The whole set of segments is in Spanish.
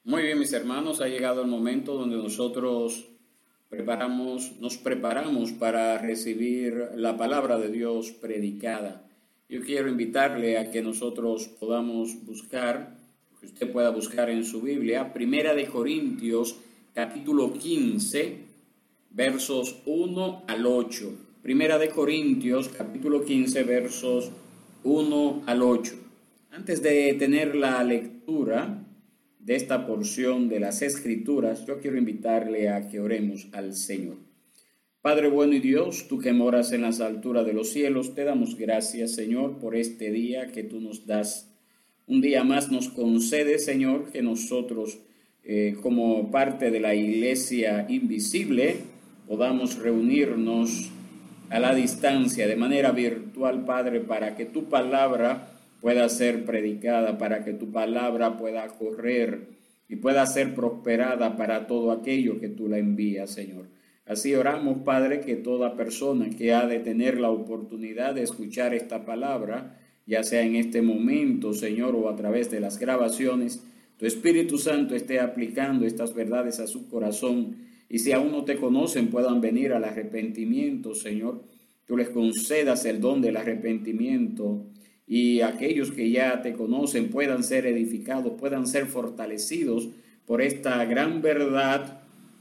Muy bien, mis hermanos, ha llegado el momento donde nosotros nos preparamos para recibir la palabra de Dios predicada. Yo quiero invitarle a que nosotros podamos buscar, que usted pueda buscar en su Biblia, Primera de Corintios, capítulo 15, versos 1 al 8. Primera de Corintios, capítulo 15, versos 1 al 8. Antes de tener la lectura de esta porción de las Escrituras, yo quiero invitarle a que oremos al Señor. Padre bueno y Dios, tú que moras en las alturas de los cielos, te damos gracias, Señor, por este día que tú nos das. Un día más nos concede, Señor, que nosotros, como parte de la iglesia invisible, podamos reunirnos a la distancia, de manera virtual, Padre, para que tu palabra pueda ser predicada, para que tu palabra pueda correr y pueda ser prosperada para todo aquello que tú la envías, Señor. Así oramos, Padre, que toda persona que ha de tener la oportunidad de escuchar esta palabra, ya sea en este momento, Señor, o a través de las grabaciones, tu Espíritu Santo esté aplicando estas verdades a su corazón, y si aún no te conocen, puedan venir al arrepentimiento, Señor. Tú les concedas el don del arrepentimiento, y aquellos que ya te conocen puedan ser edificados, puedan ser fortalecidos por esta gran verdad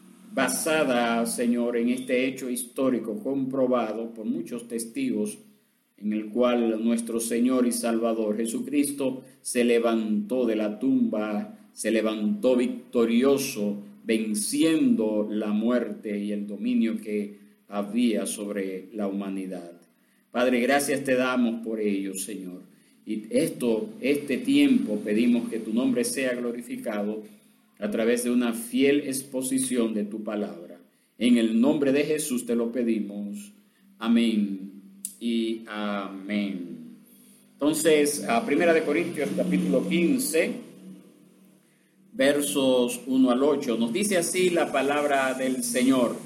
basada, Señor, en este hecho histórico comprobado por muchos testigos, en el cual nuestro Señor y Salvador Jesucristo se levantó de la tumba, se levantó victorioso, venciendo la muerte y el dominio que había sobre la humanidad. Padre, gracias te damos por ello, Señor. Y este tiempo pedimos que tu nombre sea glorificado a través de una fiel exposición de tu palabra. En el nombre de Jesús te lo pedimos. Amén y amén. Entonces, a Primera de Corintios capítulo 15, versos 1 al 8, nos dice así la palabra del Señor.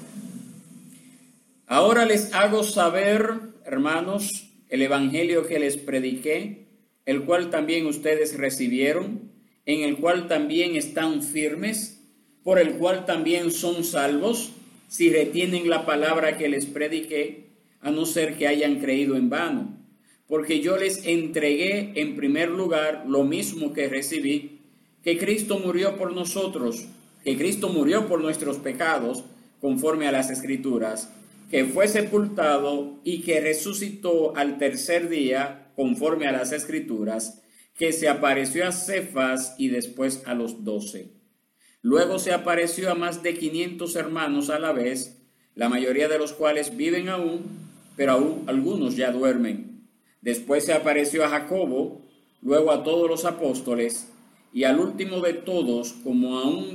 Ahora les hago saber, hermanos, el evangelio que les prediqué, el cual también ustedes recibieron, en el cual también están firmes, por el cual también son salvos, si retienen la palabra que les prediqué, a no ser que hayan creído en vano. Porque yo les entregué en primer lugar lo mismo que recibí, que Cristo murió por nosotros, que Cristo murió por nuestros pecados, conforme a las Escrituras, que fue sepultado y que resucitó al tercer día, conforme a las Escrituras, que se apareció a Cefas y después a los 12. Luego se apareció a más de 500 hermanos a la vez, la mayoría de los cuales viven aún, pero aún algunos ya duermen. Después se apareció a Jacobo, luego a todos los apóstoles, y al último de todos, como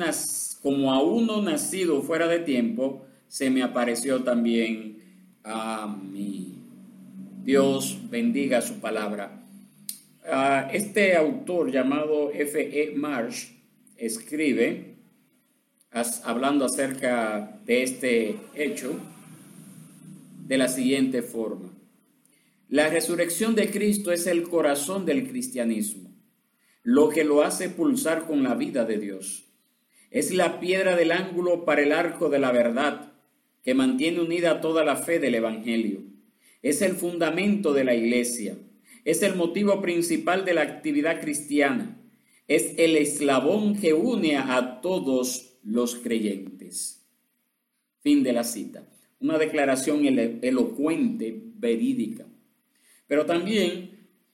a uno nacido fuera de tiempo, se me apareció también a mí. Dios bendiga su palabra. Este autor llamado F.E. Marsh escribe, hablando acerca de este hecho, de la siguiente forma. La resurrección de Cristo es el corazón del cristianismo, lo que lo hace pulsar con la vida de Dios. Es la piedra del ángulo para el arco de la verdad, que mantiene unida toda la fe del Evangelio. Es el fundamento de la Iglesia. Es el motivo principal de la actividad cristiana. Es el eslabón que une a todos los creyentes. Fin de la cita. Una declaración elocuente, verídica. Pero también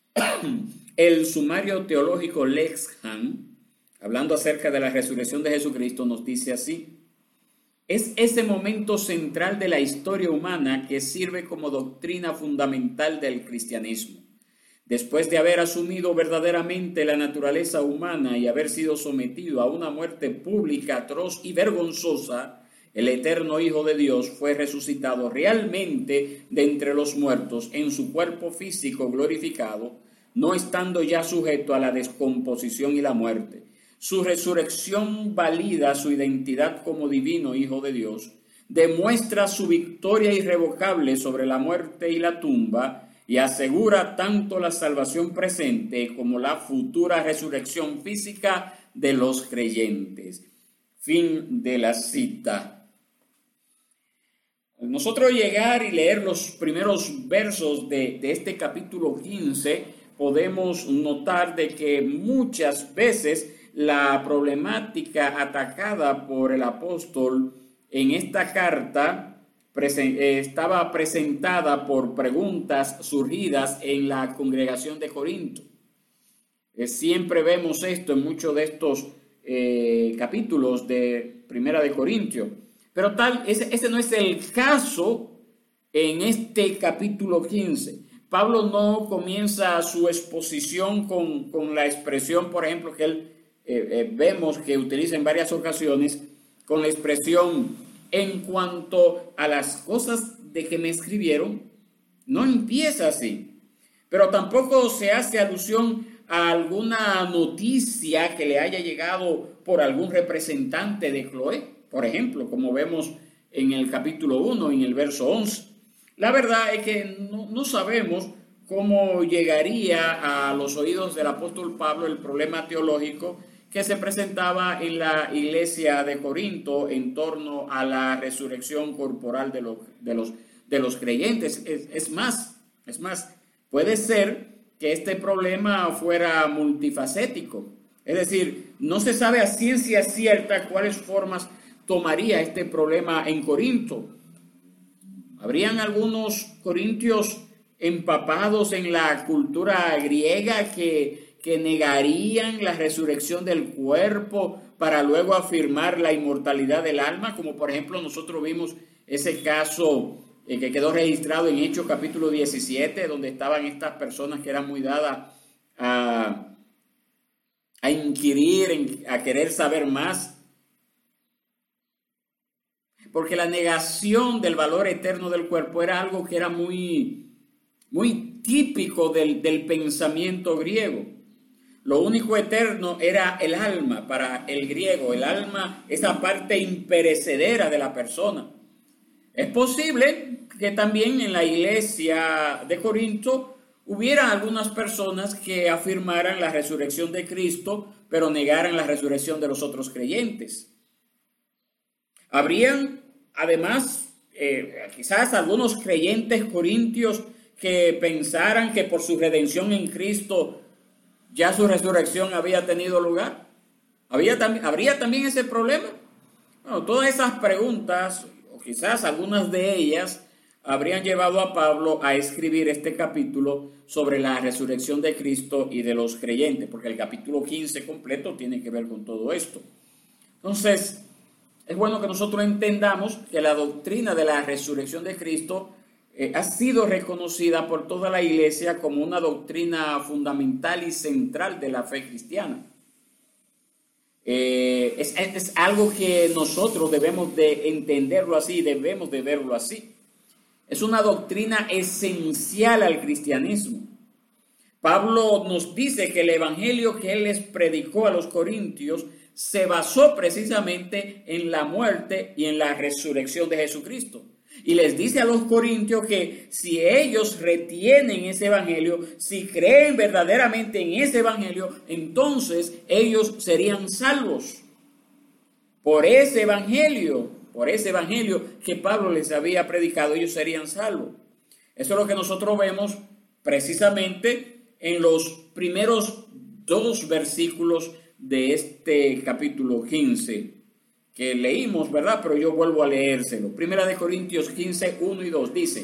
el sumario teológico Lexham, hablando acerca de la resurrección de Jesucristo, nos dice así: es ese momento central de la historia humana que sirve como doctrina fundamental del cristianismo. Después de haber asumido verdaderamente la naturaleza humana y haber sido sometido a una muerte pública, atroz y vergonzosa, el eterno Hijo de Dios fue resucitado realmente de entre los muertos en su cuerpo físico glorificado, no estando ya sujeto a la descomposición y la muerte. Su resurrección valida su identidad como divino Hijo de Dios, demuestra su victoria irrevocable sobre la muerte y la tumba y asegura tanto la salvación presente como la futura resurrección física de los creyentes. Fin de la cita. Nosotros llegar y leer los primeros versos de este capítulo 15, podemos notar de que muchas veces la problemática atacada por el apóstol en esta carta estaba presentada por preguntas surgidas en la congregación de Corinto. Siempre vemos esto en muchos de estos capítulos de Primera de Corintios. Pero ese no es el caso en este capítulo 15. Pablo no comienza su exposición con la expresión, por ejemplo, que él vemos que utiliza en varias ocasiones, con la expresión en cuanto a las cosas de que me escribieron. No empieza así, pero tampoco se hace alusión a alguna noticia que le haya llegado por algún representante de Cloé, por ejemplo, como vemos en el capítulo 1, en el verso 11. La verdad es que no sabemos cómo llegaría a los oídos del apóstol Pablo el problema teológico que se presentaba en la iglesia de Corinto en torno a la resurrección corporal de los creyentes. Es más, puede ser que este problema fuera multifacético. Es decir, no se sabe a ciencia cierta cuáles formas tomaría este problema en Corinto. ¿Habrían algunos corintios empapados en la cultura griega que negarían la resurrección del cuerpo para luego afirmar la inmortalidad del alma? Como por ejemplo nosotros vimos ese caso que quedó registrado en Hechos capítulo 17, donde estaban estas personas que eran muy dadas a inquirir, a querer saber más. Porque la negación del valor eterno del cuerpo era algo que era muy típico del pensamiento griego. Lo único eterno era el alma para el griego, el alma, esa parte imperecedera de la persona. Es posible que también en la iglesia de Corinto hubiera algunas personas que afirmaran la resurrección de Cristo, pero negaran la resurrección de los otros creyentes. Habrían, además, quizás algunos creyentes corintios que pensaran que por su redención en Cristo ya su resurrección había tenido lugar. ¿Habría también ese problema? Bueno, todas esas preguntas, o quizás algunas de ellas, habrían llevado a Pablo a escribir este capítulo sobre la resurrección de Cristo y de los creyentes, porque el capítulo 15 completo tiene que ver con todo esto. Entonces, es bueno que nosotros entendamos que la doctrina de la resurrección de Cristo ha sido reconocida por toda la iglesia como una doctrina fundamental y central de la fe cristiana. Es algo que nosotros debemos de entenderlo así, debemos de verlo así. Es una doctrina esencial al cristianismo. Pablo nos dice que el evangelio que él les predicó a los corintios se basó precisamente en la muerte y en la resurrección de Jesucristo. Y les dice a los corintios que si ellos retienen ese evangelio, si creen verdaderamente en ese evangelio, entonces ellos serían salvos. Por ese evangelio que Pablo les había predicado, ellos serían salvos. Eso es lo que nosotros vemos precisamente en los primeros 2 versículos de este capítulo 15 que leímos, ¿verdad? Pero yo vuelvo a leérselo. Primera de Corintios 15, 1 y 2 dice: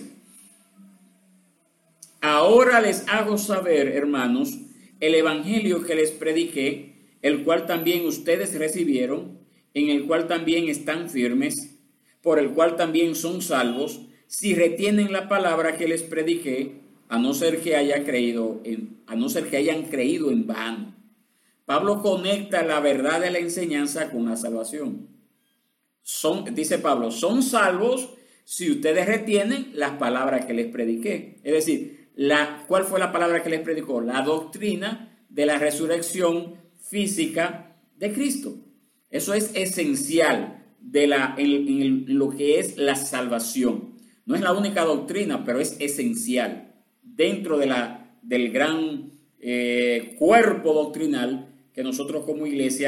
ahora les hago saber, hermanos, el evangelio que les prediqué, el cual también ustedes recibieron, en el cual también están firmes, por el cual también son salvos, si retienen la palabra que les prediqué, a no ser que hayan creído en vano. Pablo conecta la verdad de la enseñanza con la salvación. Dice Pablo, son salvos si ustedes retienen las palabras que les prediqué. Es decir, ¿cuál fue la palabra que les predicó? La doctrina de la resurrección física de Cristo. Eso es esencial en lo que es la salvación. No es la única doctrina, pero es esencial dentro del gran cuerpo doctrinal que nosotros como iglesia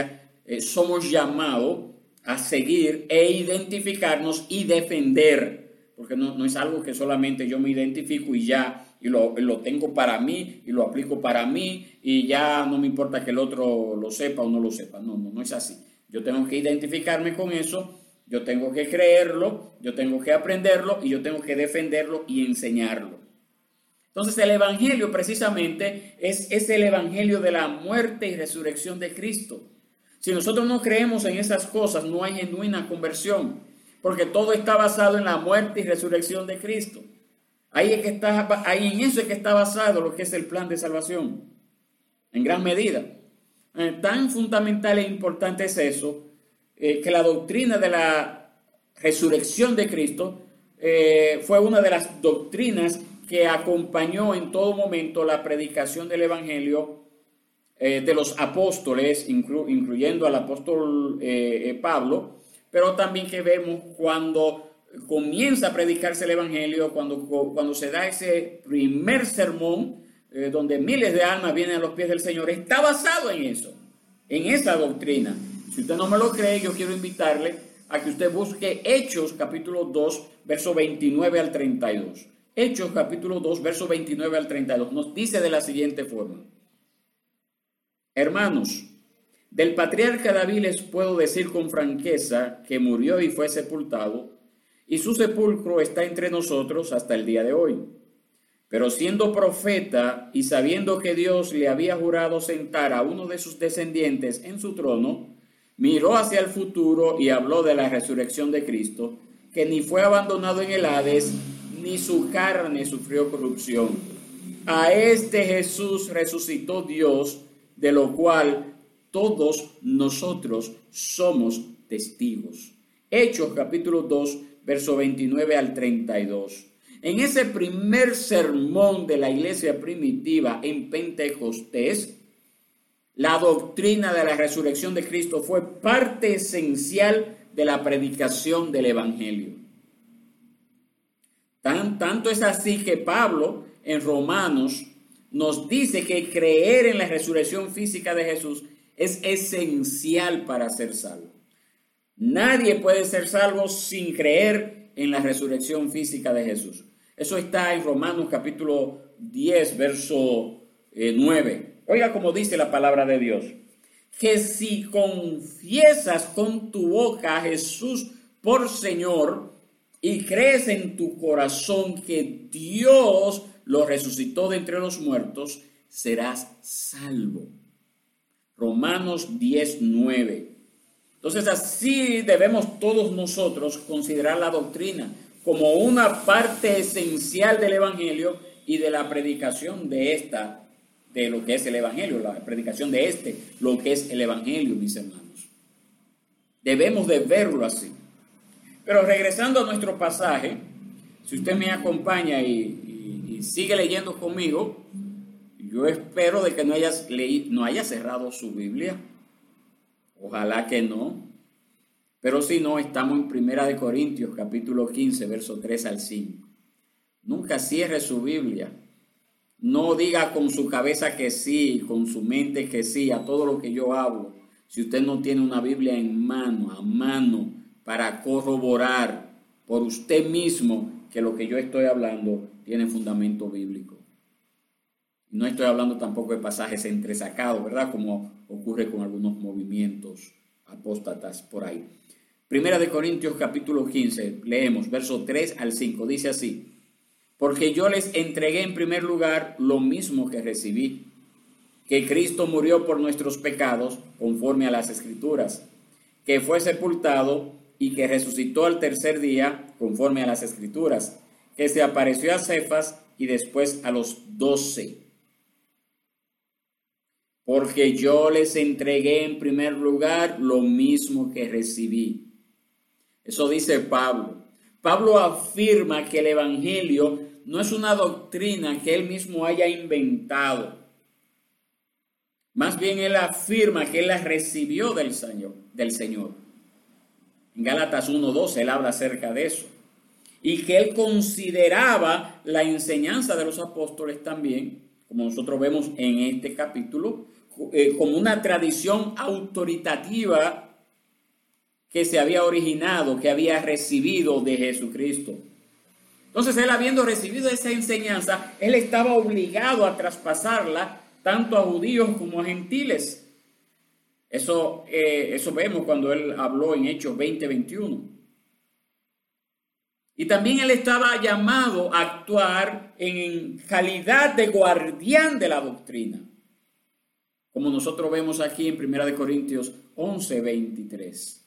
somos llamados a seguir e identificarnos y defender, porque no es algo que solamente yo me identifico y ya, y lo tengo para mí y lo aplico para mí y ya no me importa que el otro lo sepa o no lo sepa. No es así. Yo tengo que identificarme con eso, yo tengo que creerlo, yo tengo que aprenderlo y yo tengo que defenderlo y enseñarlo. Entonces el evangelio precisamente es el evangelio de la muerte y resurrección de Cristo. Si nosotros no creemos en esas cosas, no hay genuina conversión, porque todo está basado en la muerte y resurrección de Cristo. Ahí en eso es que está basado lo que es el plan de salvación, en gran medida. Tan fundamental e importante es eso, que la doctrina de la resurrección de Cristo fue una de las doctrinas que acompañó en todo momento la predicación del evangelio de los apóstoles, incluyendo al apóstol Pablo, pero también que vemos cuando comienza a predicarse el evangelio, cuando se da ese primer sermón, donde miles de almas vienen a los pies del Señor, está basado en eso, en esa doctrina. Si usted no me lo cree, yo quiero invitarle a que usted busque Hechos capítulo 2, verso 29 al 32. Hechos capítulo 2, verso 29 al 32. Nos dice de la siguiente forma: hermanos, del patriarca David les puedo decir con franqueza que murió y fue sepultado, y su sepulcro está entre nosotros hasta el día de hoy. Pero siendo profeta y sabiendo que Dios le había jurado sentar a uno de sus descendientes en su trono, miró hacia el futuro y habló de la resurrección de Cristo, que ni fue abandonado en el Hades, ni su carne sufrió corrupción. A este Jesús resucitó Dios, de lo cual todos nosotros somos testigos. Hechos capítulo 2, verso 29 al 32. En ese primer sermón de la iglesia primitiva en Pentecostés, la doctrina de la resurrección de Cristo fue parte esencial de la predicación del evangelio. Tanto es así que Pablo en Romanos nos dice que creer en la resurrección física de Jesús es esencial para ser salvo. Nadie puede ser salvo sin creer en la resurrección física de Jesús. Eso está en Romanos capítulo 10, verso 9. Oiga cómo dice la palabra de Dios: que si confiesas con tu boca a Jesús por Señor y crees en tu corazón que Dios lo resucitó de entre los muertos, serás salvo. Romanos 10, 9. Entonces así debemos todos nosotros considerar la doctrina como una parte esencial del evangelio y de la predicación de lo que es el evangelio, la predicación de lo que es el evangelio, mis hermanos. Debemos de verlo así. Pero regresando a nuestro pasaje, si usted me acompaña y sigue leyendo conmigo, yo espero de que no haya cerrado su Biblia. Ojalá que no. Pero si no, estamos en Primera de Corintios, capítulo 15, verso 3 al 5. Nunca cierre su Biblia. No diga con su cabeza que sí, con su mente que sí, a todo lo que yo hablo. Si usted no tiene una Biblia a mano, para corroborar por usted mismo que lo que yo estoy hablando tiene fundamento bíblico. No estoy hablando tampoco de pasajes entresacados, ¿verdad? Como ocurre con algunos movimientos apóstatas por ahí. Primera de Corintios capítulo 15, leemos verso 3 al 5, dice así: porque yo les entregué en primer lugar lo mismo que recibí, que Cristo murió por nuestros pecados conforme a las Escrituras, que fue sepultado y que resucitó al tercer día conforme a las Escrituras, que se apareció a Cefas y después a los 12. Porque yo les entregué en primer lugar lo mismo que recibí. Eso dice Pablo. Pablo afirma que el evangelio no es una doctrina que él mismo haya inventado. Más bien él afirma que él la recibió del Señor. En Gálatas 1:12 él habla acerca de eso. Y que él consideraba la enseñanza de los apóstoles también, como nosotros vemos en este capítulo, como una tradición autoritativa que se había originado, que había recibido de Jesucristo. Entonces él, habiendo recibido esa enseñanza, él estaba obligado a traspasarla tanto a judíos como a gentiles. Eso vemos cuando él habló en Hechos 20:21. Y también él estaba llamado a actuar en calidad de guardián de la doctrina, como nosotros vemos aquí en 1 Corintios 11:23.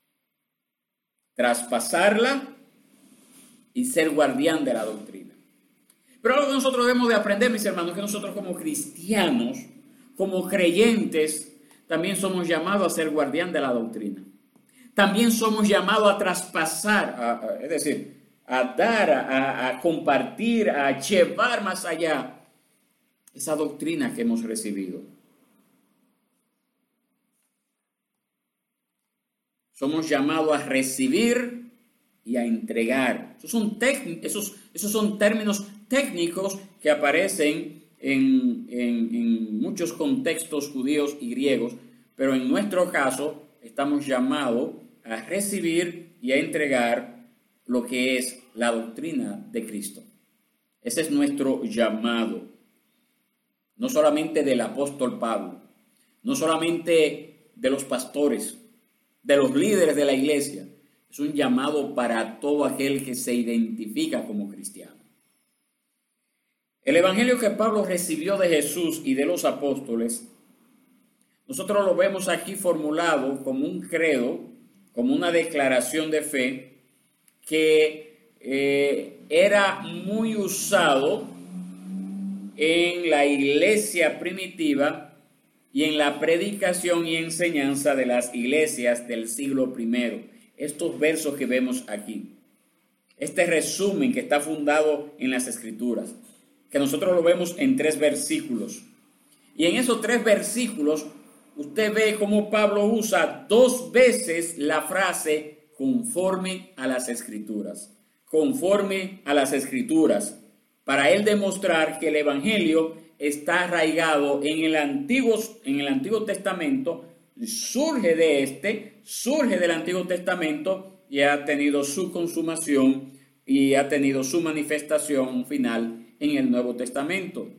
Traspasarla y ser guardián de la doctrina. Pero algo que nosotros debemos de aprender, mis hermanos, que nosotros como cristianos, como creyentes, también somos llamados a ser guardián de la doctrina. También somos llamados a traspasar, es decir, a dar, a compartir, a llevar más allá esa doctrina que hemos recibido. Somos llamados a recibir y a entregar. Esos son términos técnicos que aparecen en muchos contextos judíos y griegos, pero en nuestro caso estamos llamados a recibir y a entregar lo que es la doctrina de Cristo. Ese es nuestro llamado, no solamente del apóstol Pablo, no solamente de los pastores, de los líderes de la iglesia. Es un llamado para todo aquel que se identifica como cristiano. El evangelio que Pablo recibió de Jesús y de los apóstoles, nosotros lo vemos aquí formulado como un credo, como una declaración de fe que era muy usado en la iglesia primitiva y en la predicación y enseñanza de las iglesias del siglo I. Estos versos que vemos aquí, este resumen que está fundado en las Escrituras, que nosotros lo vemos en 3 versículos. Y en esos 3 versículos, usted ve cómo Pablo usa 2 veces la frase conforme a las Escrituras. Conforme a las Escrituras. Para él demostrar que el Evangelio está arraigado en el Antiguo Testamento, surge del Antiguo Testamento y ha tenido su consumación y ha tenido su manifestación final en el Nuevo Testamento.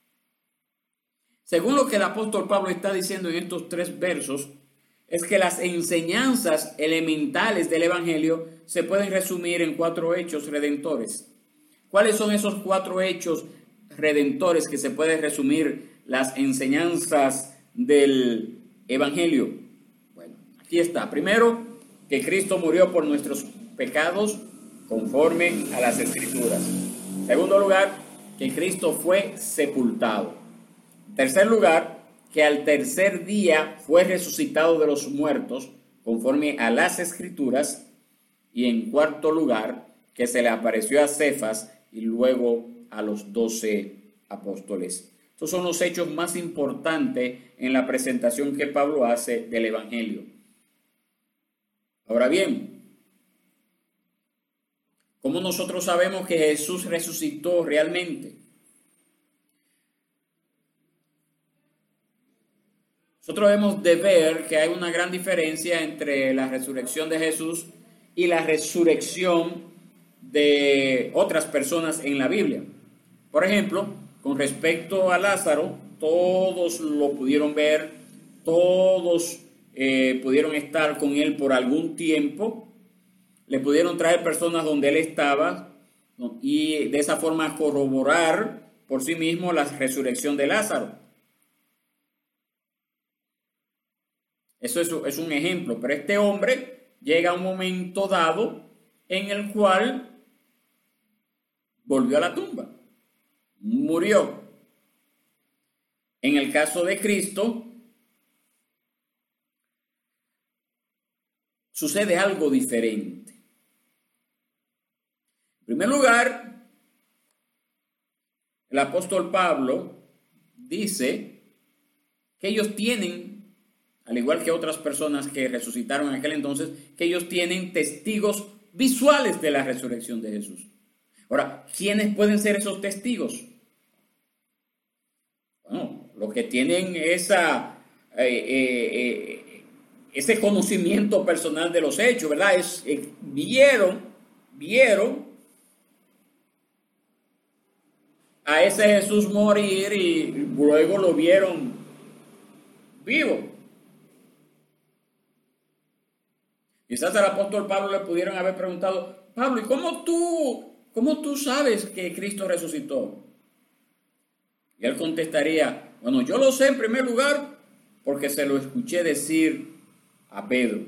Según lo que el apóstol Pablo está diciendo en estos 3 versos, es que las enseñanzas elementales del Evangelio se pueden resumir en 4 hechos redentores. ¿Cuáles son esos 4 hechos redentores que se pueden resumir las enseñanzas del Evangelio? Bueno, aquí está. Primero, que Cristo murió por nuestros pecados conforme a las Escrituras. En segundo lugar, que Cristo fue sepultado. En tercer lugar, que al tercer día fue resucitado de los muertos conforme a las Escrituras. Y en cuarto lugar, que se le apareció a Cefas y luego a los 12 apóstoles. Estos son los hechos más importantes en la presentación que Pablo hace del Evangelio. Ahora bien, ¿cómo nosotros sabemos que Jesús resucitó realmente? Nosotros debemos de ver que hay una gran diferencia entre la resurrección de Jesús y la resurrección de otras personas en la Biblia. Por ejemplo, con respecto a Lázaro, todos lo pudieron ver, todos pudieron estar con él por algún tiempo, le pudieron traer personas donde él estaba, ¿no? Y de esa forma corroborar por sí mismo la resurrección de Lázaro. Eso es un ejemplo, pero este hombre llega a un momento dado en el cual volvió a la tumba, murió. En el caso de Cristo, sucede algo diferente. En primer lugar, el apóstol Pablo dice que ellos tienen, al igual que otras personas que resucitaron en aquel entonces, que ellos tienen testigos visuales de la resurrección de Jesús. Ahora, ¿quiénes pueden ser esos testigos? Bueno, los que tienen ese conocimiento personal de los hechos, ¿verdad? Vieron a ese Jesús morir y luego lo vieron vivo. Quizás al apóstol Pablo le pudieron haber preguntado: Pablo, ¿y cómo tú sabes que Cristo resucitó? Y él contestaría: bueno, yo lo sé en primer lugar porque se lo escuché decir a Pedro.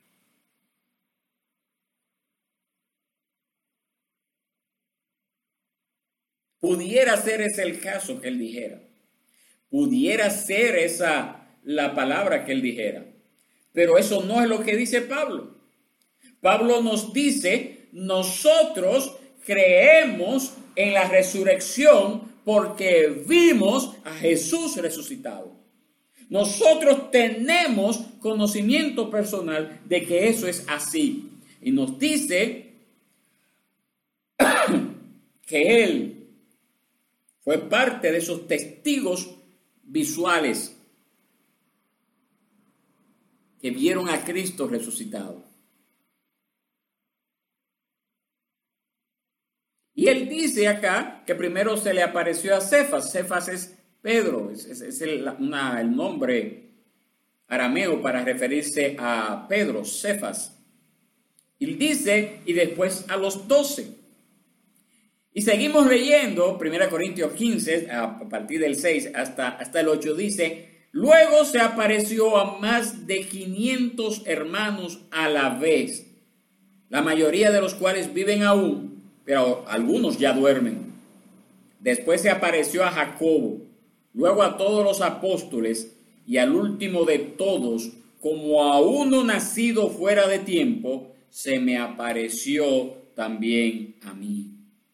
Pudiera ser ese el caso que él dijera. Pudiera ser esa la palabra que él dijera. Pero eso no es lo que dice Pablo. Pablo nos dice: nosotros creemos en la resurrección porque vimos a Jesús resucitado. Nosotros tenemos conocimiento personal de que eso es así. Y nos dice que él fue parte de esos testigos visuales que vieron a Cristo resucitado. Y él dice acá que primero se le apareció a Cefas. Cefas es Pedro, es el nombre arameo para referirse a Pedro, Cefas. Y dice, y después a los 12. Y seguimos leyendo, 1 Corintios 15, a partir del 6 hasta el 8, dice: luego se apareció a más de 500 hermanos a la vez, la mayoría de los cuales viven aún, pero algunos ya duermen. Después se apareció a Jacobo, luego a todos los apóstoles, y al último de todos, como a uno nacido fuera de tiempo, se me apareció también a mí.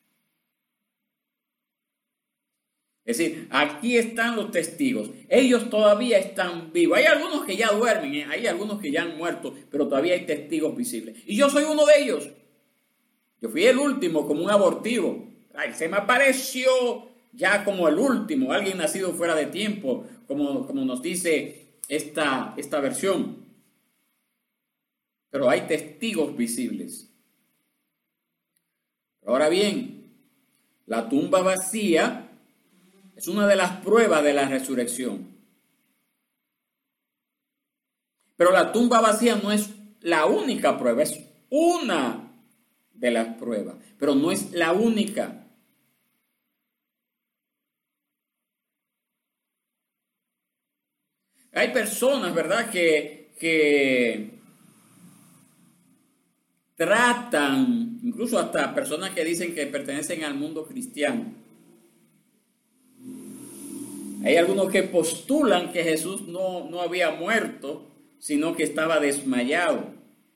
Es decir, aquí están los testigos. Ellos todavía están vivos. Hay algunos que ya duermen, hay algunos que ya han muerto, pero todavía hay testigos visibles. Y yo soy uno de ellos. Yo fui el último como un abortivo. Ay, se me apareció ya como el último, alguien nacido fuera de tiempo, como nos dice esta versión. Pero hay testigos visibles. Ahora bien, la tumba vacía es una de las pruebas de la resurrección. Pero la tumba vacía no es la única prueba, es una de las pruebas, pero no es la única. Hay personas, ¿verdad?, que tratan, incluso hasta personas que dicen que pertenecen al mundo cristiano. Hay algunos que postulan que Jesús no había muerto, sino que estaba desmayado.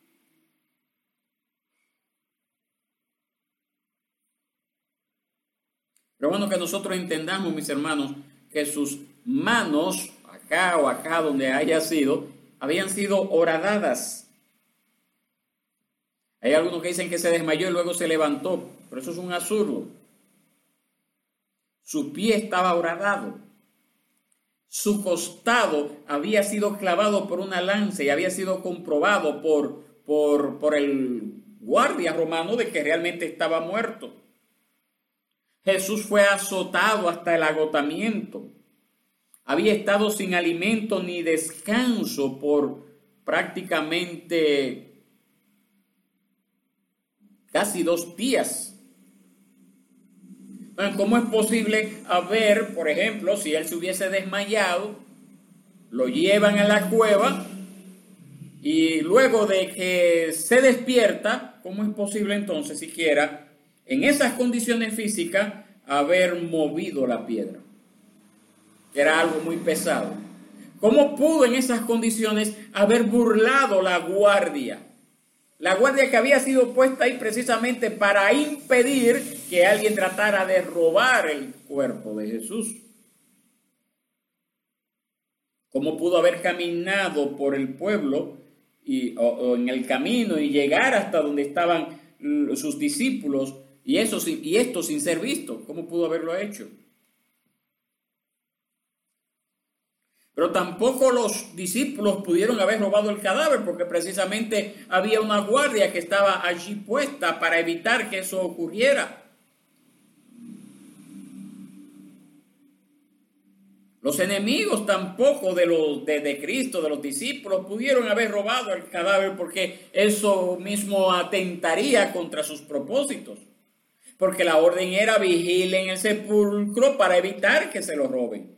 Pero bueno, que nosotros entendamos, mis hermanos, que sus manos, acá o acá donde haya sido, habían sido horadadas. Hay algunos que dicen que se desmayó y luego se levantó, pero eso es un absurdo. Su pie estaba horadado. Su costado había sido clavado por una lanza y había sido comprobado por el guardia romano de que realmente estaba muerto. Jesús fue azotado hasta el agotamiento. Había estado sin alimento ni descanso por prácticamente casi 2 días. ¿Cómo es posible haber, por ejemplo, si él se hubiese desmayado, lo llevan a la cueva y luego de que se despierta, cómo es posible entonces siquiera en esas condiciones físicas haber movido la piedra? Que era algo muy pesado. ¿Cómo pudo en esas condiciones haber burlado la guardia? La guardia que había sido puesta ahí precisamente para impedir que alguien tratara de robar el cuerpo de Jesús. ¿Cómo pudo haber caminado por el pueblo o en el camino y llegar hasta donde estaban sus discípulos y esto sin ser visto? ¿Cómo pudo haberlo hecho? Pero tampoco los discípulos pudieron haber robado el cadáver porque precisamente había una guardia que estaba allí puesta para evitar que eso ocurriera. Los enemigos tampoco de Cristo, de los discípulos, pudieron haber robado el cadáver porque eso mismo atentaría contra sus propósitos. Porque la orden era vigilen el sepulcro para evitar que se lo roben.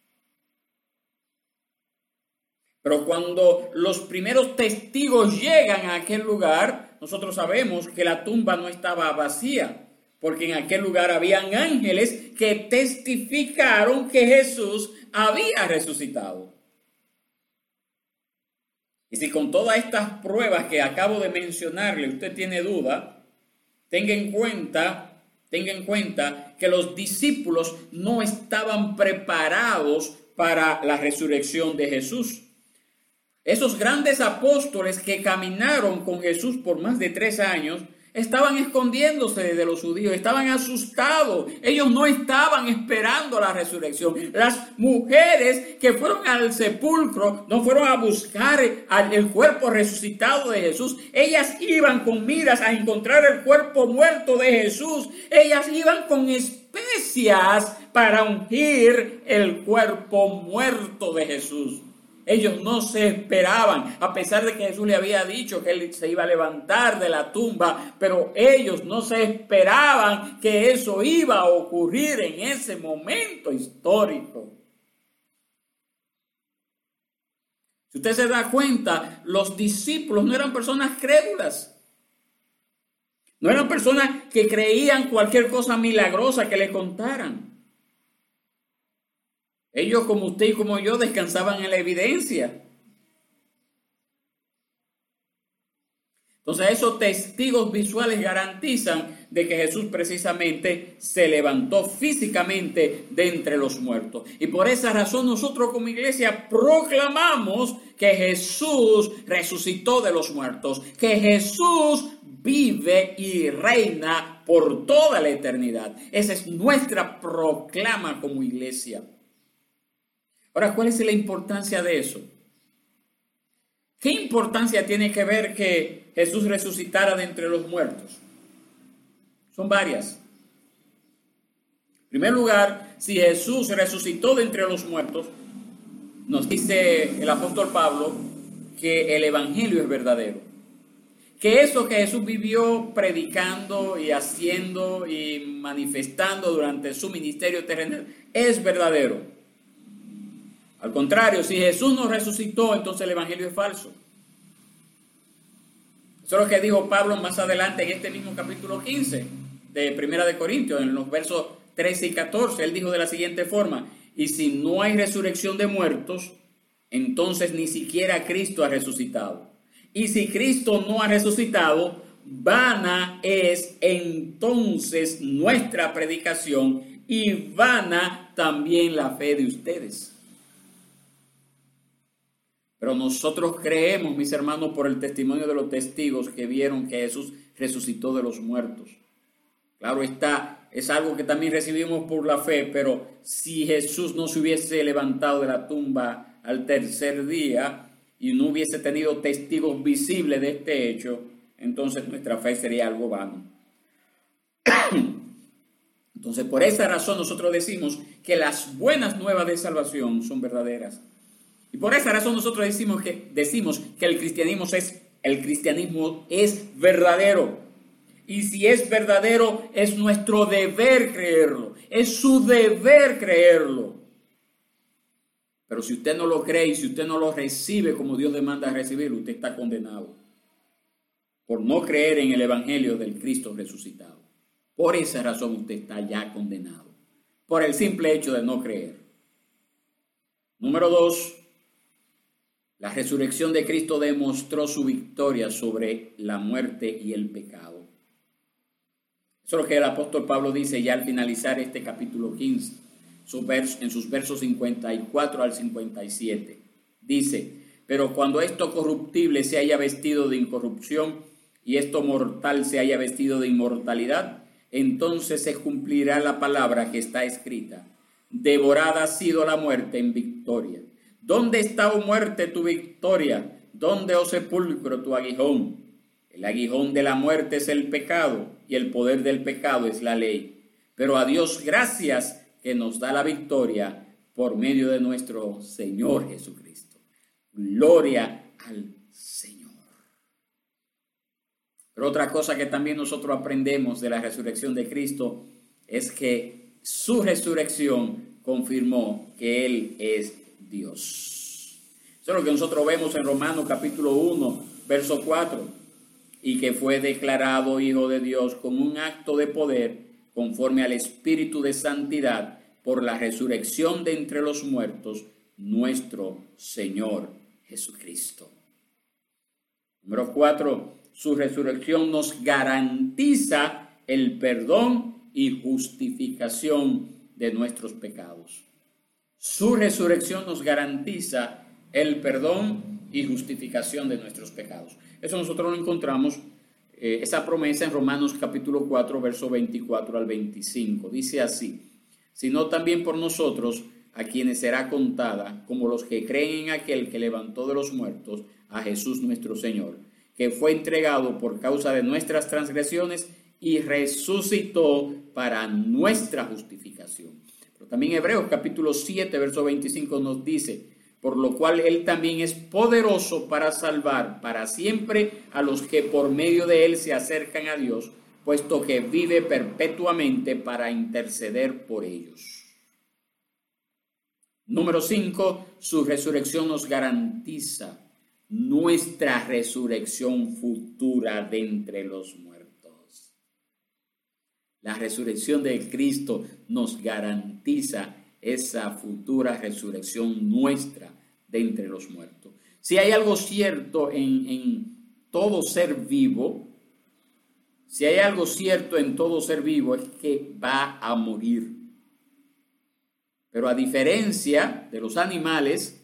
Pero cuando los primeros testigos llegan a aquel lugar, nosotros sabemos que la tumba no estaba vacía. Porque en aquel lugar habían ángeles que testificaron que Jesús había resucitado. Y si con todas estas pruebas que acabo de mencionarle usted tiene duda, tenga en cuenta que los discípulos no estaban preparados para la resurrección de Jesús. Esos grandes apóstoles que caminaron con Jesús por más de 3 años, estaban escondiéndose de los judíos, estaban asustados. Ellos no estaban esperando la resurrección. Las mujeres que fueron al sepulcro no fueron a buscar el cuerpo resucitado de Jesús. Ellas iban con miras a encontrar el cuerpo muerto de Jesús. Ellas iban con especias para ungir el cuerpo muerto de Jesús. Ellos no se esperaban, a pesar de que Jesús le había dicho que él se iba a levantar de la tumba, pero ellos no se esperaban que eso iba a ocurrir en ese momento histórico. Si usted se da cuenta, los discípulos no eran personas crédulas. No eran personas que creían cualquier cosa milagrosa que le contaran. Ellos, como usted y como yo, descansaban en la evidencia. Entonces, esos testigos visuales garantizan de que Jesús precisamente se levantó físicamente de entre los muertos. Y por esa razón nosotros como iglesia proclamamos que Jesús resucitó de los muertos, que Jesús vive y reina por toda la eternidad. Esa es nuestra proclama como iglesia. Ahora, ¿cuál es la importancia de eso? ¿Qué importancia tiene que ver que Jesús resucitara de entre los muertos? Son varias. En primer lugar, si Jesús resucitó de entre los muertos, nos dice el apóstol Pablo que el evangelio es verdadero. Que eso que Jesús vivió predicando y haciendo y manifestando durante su ministerio terrenal es verdadero. Al contrario, si Jesús no resucitó, entonces el evangelio es falso. Eso es lo que dijo Pablo más adelante en este mismo capítulo 15 de Primera de Corintios, en los versos 13 y 14. Él dijo de la siguiente forma: y si no hay resurrección de muertos, entonces ni siquiera Cristo ha resucitado. Y si Cristo no ha resucitado, vana es entonces nuestra predicación y vana también la fe de ustedes. Pero nosotros creemos, mis hermanos, por el testimonio de los testigos que vieron que Jesús resucitó de los muertos. Claro está, es algo que también recibimos por la fe, pero si Jesús no se hubiese levantado de la tumba al tercer día y no hubiese tenido testigos visibles de este hecho, entonces nuestra fe sería algo vano. Entonces, por esa razón nosotros decimos que las buenas nuevas de salvación son verdaderas. Y por esa razón nosotros decimos que el cristianismo es verdadero. Y si es verdadero, es nuestro deber creerlo. Es su deber creerlo. Pero si usted no lo cree y si usted no lo recibe como Dios demanda recibirlo, usted está condenado por no creer en el evangelio del Cristo resucitado. Por esa razón usted está ya condenado, por el simple hecho de no creer. Número 2. La resurrección de Cristo demostró su victoria sobre la muerte y el pecado. Eso es lo que el apóstol Pablo dice ya al finalizar este capítulo 15, en sus versos 54 al 57. Dice: pero cuando esto corruptible se haya vestido de incorrupción y esto mortal se haya vestido de inmortalidad, entonces se cumplirá la palabra que está escrita: devorada ha sido la muerte en victoria. ¿Dónde está, oh muerte, tu victoria? ¿Dónde, oh sepulcro, tu aguijón? El aguijón de la muerte es el pecado, y el poder del pecado es la ley. Pero a Dios gracias que nos da la victoria por medio de nuestro Señor Jesucristo. Gloria al Señor. Pero otra cosa que también nosotros aprendemos de la resurrección de Cristo es que su resurrección confirmó que Él es Dios. Eso es lo que nosotros vemos en Romanos capítulo 1, verso 4. Y que fue declarado Hijo de Dios con un acto de poder conforme al Espíritu de santidad por la resurrección de entre los muertos, nuestro Señor Jesucristo. Número 4. Su resurrección nos garantiza el perdón y justificación de nuestros pecados. Su resurrección nos garantiza el perdón y justificación de nuestros pecados. Eso nosotros lo encontramos, esa promesa en Romanos capítulo 4, verso 24 al 25. Dice así: sino también por nosotros, a quienes será contada, como los que creen en aquel que levantó de los muertos a Jesús nuestro Señor, que fue entregado por causa de nuestras transgresiones y resucitó para nuestra justificación. Pero también Hebreos capítulo 7, verso 25 nos dice: por lo cual Él también es poderoso para salvar para siempre a los que por medio de Él se acercan a Dios, puesto que vive perpetuamente para interceder por ellos. Número 5, su resurrección nos garantiza nuestra resurrección futura de entre los muertos. La resurrección de Cristo nos garantiza esa futura resurrección nuestra de entre los muertos. Si hay algo cierto en todo ser vivo, si hay algo cierto en todo ser vivo, es que va a morir. Pero a diferencia de los animales,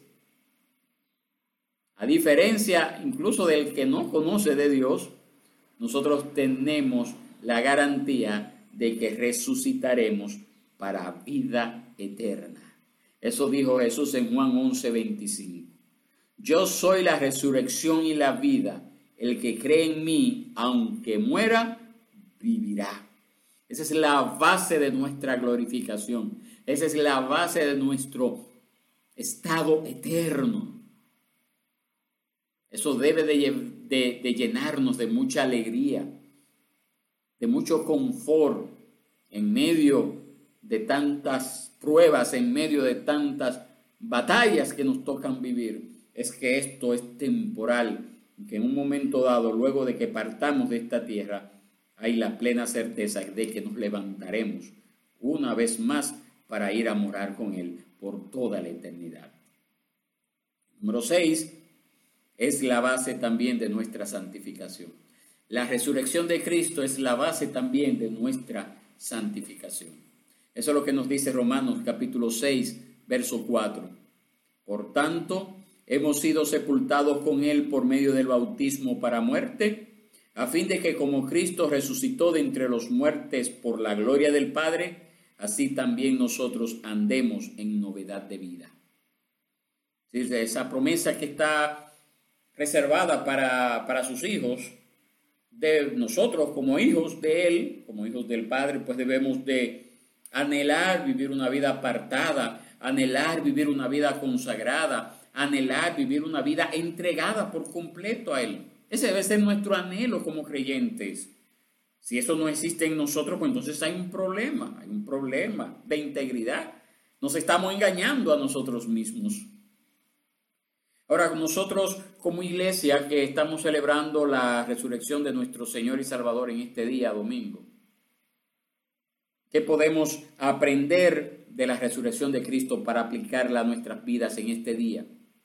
a diferencia incluso del que no conoce de Dios, nosotros tenemos la garantía de que resucitaremos para vida eterna. Eso dijo Jesús en Juan 11:25. Yo soy la resurrección y la vida. El que cree en mí, aunque muera, vivirá. Esa es la base de nuestra glorificación. Esa es la base de nuestro estado eterno. Eso debe de llenarnos de mucha alegría, de mucho confort en medio de tantas pruebas, en medio de tantas batallas que nos tocan vivir. Es que esto es temporal, que en un momento dado, luego de que partamos de esta tierra, hay la plena certeza de que nos levantaremos una vez más para ir a morar con Él por toda la eternidad. Número 6, es la base también de nuestra santificación. La resurrección de Cristo es la base también de nuestra santificación. Eso es lo que nos dice Romanos capítulo 6, verso 4. Por tanto, hemos sido sepultados con Él por medio del bautismo para muerte, a fin de que como Cristo resucitó de entre los muertos por la gloria del Padre, así también nosotros andemos en novedad de vida. Esa promesa que está reservada para sus hijos, de nosotros como hijos de Él, como hijos del Padre, pues debemos de anhelar vivir una vida apartada, anhelar vivir una vida consagrada, anhelar vivir una vida entregada por completo a Él. Ese debe ser nuestro anhelo como creyentes. Si eso no existe en nosotros, pues entonces hay un problema de integridad. Nos estamos engañando a nosotros mismos. Ahora, nosotros como iglesia que estamos celebrando la resurrección de nuestro Señor y Salvador en este día, domingo, ¿qué podemos aprender de la resurrección de Cristo para aplicarla a nuestras vidas en este día?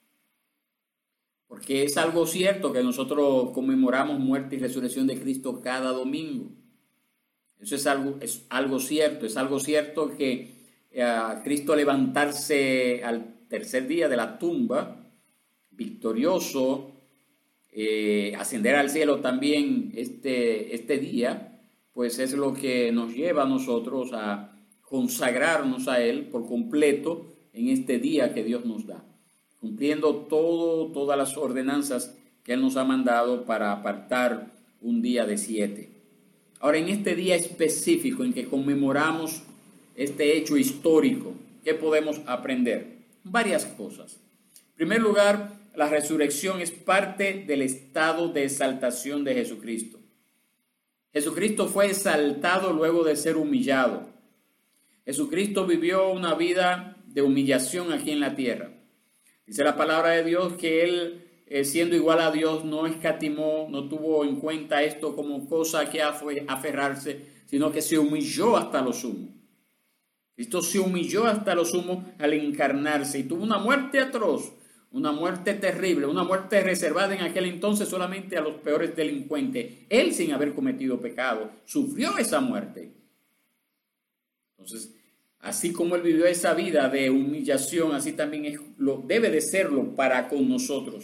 Porque es algo cierto que nosotros conmemoramos muerte y resurrección de Cristo cada domingo. Eso es algo cierto. Es algo cierto que Cristo levantarse al tercer día de la tumba, victorioso, ascender al cielo también este día, pues es lo que nos lleva a nosotros a consagrarnos a Él por completo en este día que Dios nos da. cumpliendo todas las ordenanzas que Él nos ha mandado para apartar un día de 7. Ahora, en este día específico en que conmemoramos este hecho histórico, ¿qué podemos aprender? Varias cosas. En primer lugar, la resurrección es parte del estado de exaltación de Jesucristo. Jesucristo fue exaltado luego de ser humillado. Jesucristo vivió una vida de humillación aquí en la tierra. Dice la palabra de Dios que Él, siendo igual a Dios, no escatimó, no tuvo en cuenta esto como cosa que aferrarse, sino que se humilló hasta lo sumo. Cristo se humilló hasta lo sumo al encarnarse y tuvo una muerte atroz, una muerte terrible, una muerte reservada en aquel entonces solamente a los peores delincuentes. Él, sin haber cometido pecado, sufrió esa muerte. Entonces, así como Él vivió esa vida de humillación, así también debe de serlo para con nosotros.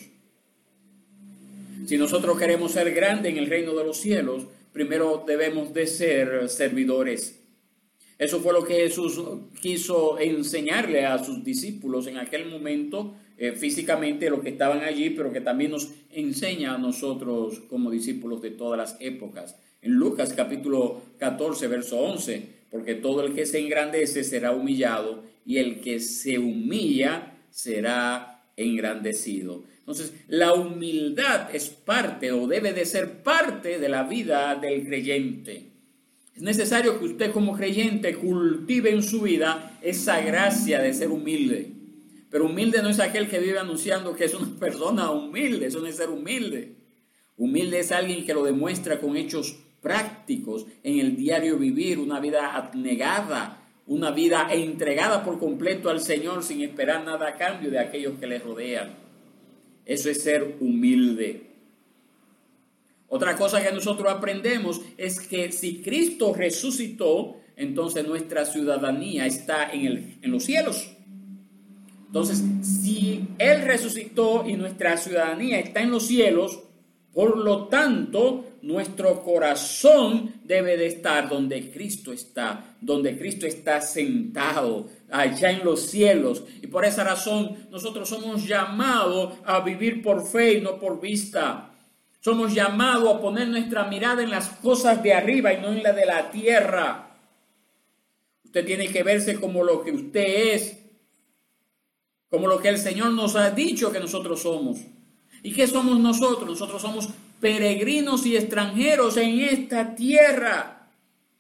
Si nosotros queremos ser grandes en el reino de los cielos, primero debemos de ser servidores. Eso fue lo que Jesús quiso enseñarle a sus discípulos en aquel momento, físicamente los que estaban allí, pero que también nos enseña a nosotros como discípulos de todas las épocas. En Lucas capítulo 14, verso 11, porque todo el que se engrandece será humillado y el que se humilla será engrandecido. Entonces, la humildad es parte o debe de ser parte de la vida del creyente. Es necesario que usted como creyente cultive en su vida esa gracia de ser humilde. Pero humilde no es aquel que vive anunciando que es una persona humilde, eso no es ser humilde. Humilde es alguien que lo demuestra con hechos prácticos en el diario vivir, una vida abnegada, una vida entregada por completo al Señor sin esperar nada a cambio de aquellos que le rodean. Eso es ser humilde. Otra cosa que nosotros aprendemos es que si Cristo resucitó, entonces nuestra ciudadanía está en los cielos. Entonces, si Él resucitó y nuestra ciudadanía está en los cielos, por lo tanto, nuestro corazón debe de estar donde Cristo está sentado, allá en los cielos. Y por esa razón, nosotros somos llamados a vivir por fe y no por vista. Somos llamados a poner nuestra mirada en las cosas de arriba y no en la de la tierra. Usted tiene que verse como lo que usted es, como lo que el Señor nos ha dicho que nosotros somos. ¿Y qué somos nosotros? Nosotros somos peregrinos y extranjeros en esta tierra.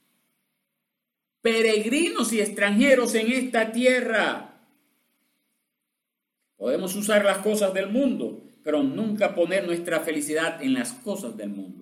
Peregrinos y extranjeros en esta tierra. Podemos usar las cosas del mundo, pero nunca poner nuestra felicidad en las cosas del mundo.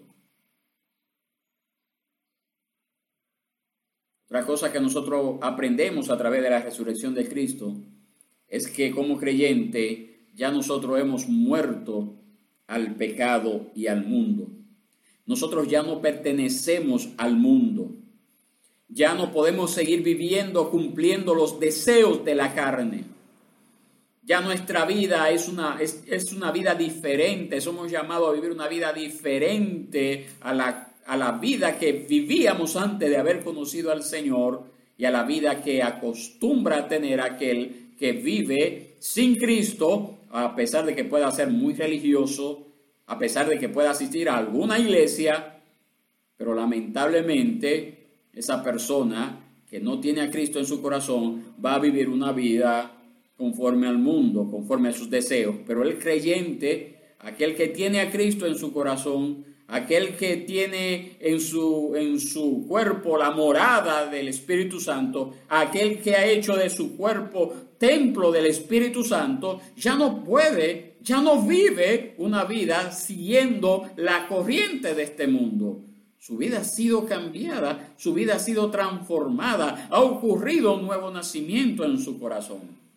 Otra cosa que nosotros aprendemos a través de la resurrección de Cristo es que como creyente ya nosotros hemos muerto al pecado y al mundo. Nosotros ya no pertenecemos al mundo. Ya no podemos seguir viviendo cumpliendo los deseos de la carne. Ya nuestra vida es una vida diferente. Somos llamados a vivir una vida diferente a la vida que vivíamos antes de haber conocido al Señor y a la vida que acostumbra a tener aquel que vive sin Cristo, a pesar de que pueda ser muy religioso, a pesar de que pueda asistir a alguna iglesia, pero lamentablemente esa persona que no tiene a Cristo en su corazón va a vivir una vida conforme al mundo, conforme a sus deseos. Pero el creyente, aquel que tiene a Cristo en su corazón, aquel que tiene en su cuerpo la morada del Espíritu Santo, aquel que ha hecho de su cuerpo templo del Espíritu Santo, ya no vive una vida siguiendo la corriente de este mundo. Su vida ha sido cambiada, su vida ha sido transformada, ha ocurrido un nuevo nacimiento en su corazón.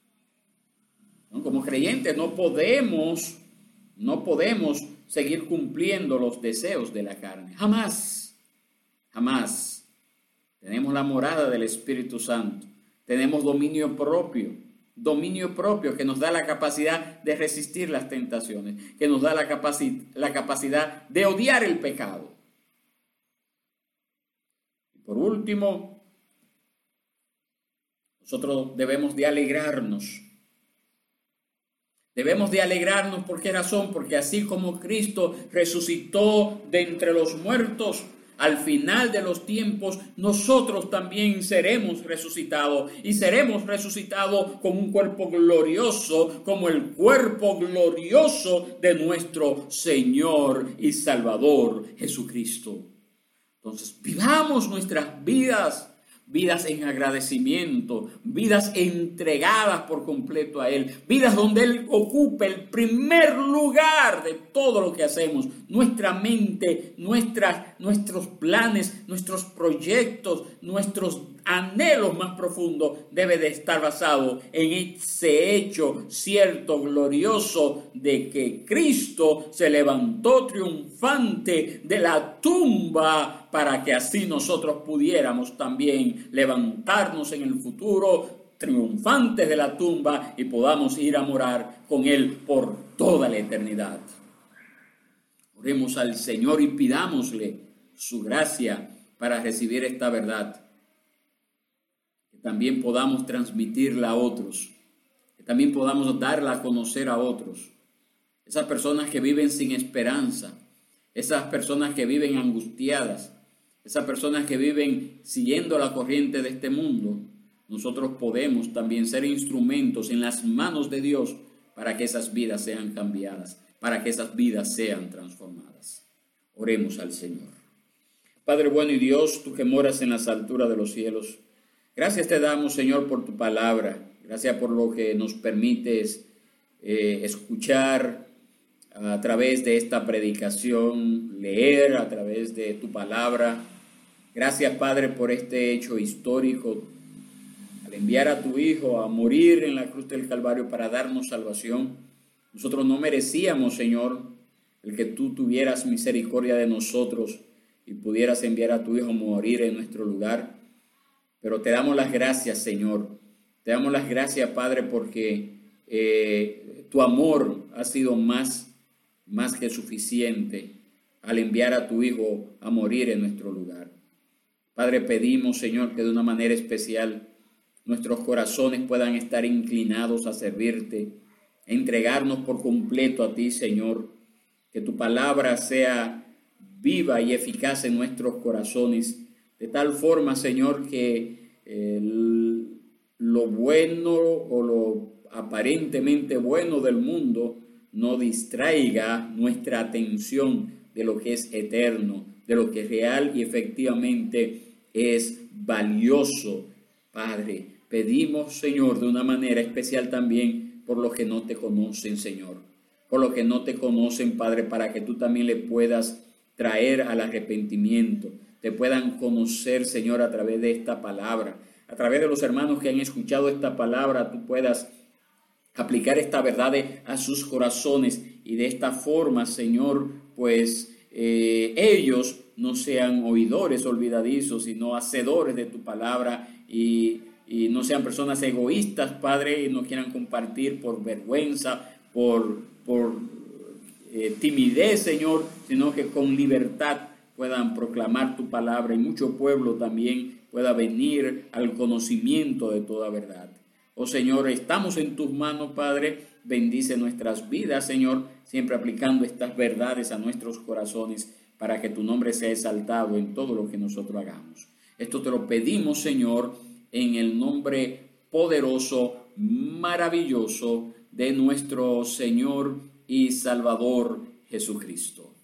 Como creyentes no podemos seguir cumpliendo los deseos de la carne. Jamás. Tenemos la morada del Espíritu Santo. Tenemos dominio propio que nos da la capacidad de resistir las tentaciones, que nos da la capacidad de odiar el pecado. Y por último, nosotros debemos de alegrarnos. Debemos de alegrarnos. ¿Por qué razón? Porque así como Cristo resucitó de entre los muertos, al final de los tiempos, nosotros también seremos resucitados, y seremos resucitados con un cuerpo glorioso, como el cuerpo glorioso de nuestro Señor y Salvador Jesucristo. Entonces, vivamos nuestras vidas en agradecimiento, vidas entregadas por completo a Él, vidas donde Él ocupe el primer lugar de todo lo que hacemos. Nuestra mente, nuestros planes, nuestros proyectos, nuestros anhelos más profundos debe de estar basado en ese hecho cierto, glorioso, de que Cristo se levantó triunfante de la tumba, para que así nosotros pudiéramos también levantarnos en el futuro triunfantes de la tumba y podamos ir a morar con Él por toda la eternidad. Oremos al Señor y pidámosle su gracia para recibir esta verdad, que también podamos transmitirla a otros, que también podamos darla a conocer a otros. Esas personas que viven sin esperanza, esas personas que viven angustiadas, esas personas que viven siguiendo la corriente de este mundo, nosotros podemos también ser instrumentos en las manos de Dios para que esas vidas sean cambiadas, para que esas vidas sean transformadas. Oremos al Señor. Padre bueno y Dios, tú que moras en las alturas de los cielos, gracias te damos, Señor, por tu palabra. Gracias por lo que nos permites escuchar a través de esta predicación, leer a través de tu palabra. Gracias, Padre, por este hecho histórico, al enviar a tu Hijo a morir en la cruz del Calvario para darnos salvación. Nosotros no merecíamos, Señor, el que tú tuvieras misericordia de nosotros y pudieras enviar a tu Hijo a morir en nuestro lugar. Pero te damos las gracias, Señor. Te damos las gracias, Padre, porque tu amor ha sido más que suficiente al enviar a tu Hijo a morir en nuestro lugar. Padre, pedimos, Señor, que de una manera especial nuestros corazones puedan estar inclinados a servirte, a entregarnos por completo a ti, Señor. Que tu palabra sea viva y eficaz en nuestros corazones, de tal forma, Señor, que lo bueno o lo aparentemente bueno del mundo no distraiga nuestra atención de lo que es eterno, de lo que es real y efectivamente es valioso. Padre, pedimos, Señor, de una manera especial también por los que no te conocen, Señor, por los que no te conocen, Padre, para que tú también le puedas traer al arrepentimiento, te puedan conocer, Señor, a través de esta palabra, a través de los hermanos que han escuchado esta palabra, tú puedas aplicar esta verdad a sus corazones y de esta forma, Señor, pues ellos no sean oidores olvidadizos, sino hacedores de tu palabra y no sean personas egoístas, Padre, y no quieran compartir por vergüenza, por timidez, Señor, sino que con libertad puedan proclamar tu palabra y mucho pueblo también pueda venir al conocimiento de toda verdad. Oh Señor, estamos en tus manos, Padre. Bendice nuestras vidas, Señor, siempre aplicando estas verdades a nuestros corazones para que tu nombre sea exaltado en todo lo que nosotros hagamos. Esto te lo pedimos, Señor, en el nombre poderoso, maravilloso de nuestro Señor y Salvador Jesucristo.